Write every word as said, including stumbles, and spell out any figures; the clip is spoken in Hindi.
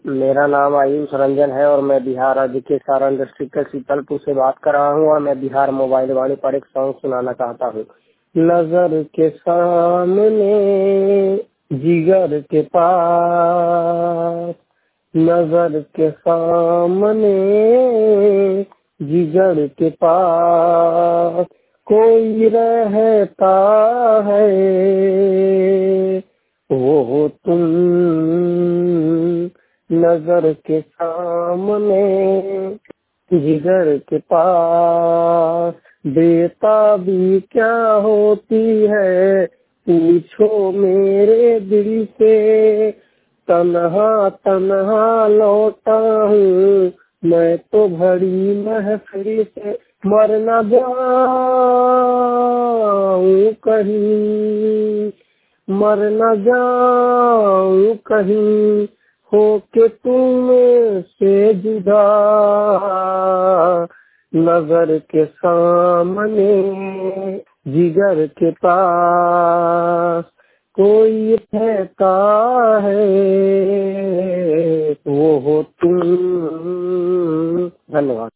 मेरा नाम आयुष रंजन है और मैं बिहार राज्य के सारण डिस्ट्रिक्ट के शीतलपुर से बात कर रहा हूँ और मैं बिहार मोबाइल वाणी पर एक सॉन्ग सुनाना चाहता हूँ। नजर के सामने जिगर के पास, नजर के सामने जिगर के पास कोई रहता है, वो तुम नजर के सामने जिगर के पास। बेताबी क्या होती है पूछो मेरे दिल से, तन्हा तन्हा लौटा हूँ मैं तो भरी महफिल से। मर न जाऊं कहीं, मर न जाऊं कहीं होके तुम से जुदा। नजर के सामने जिगर के पास कोई रहता है, वो हो तुम। धन्यवाद।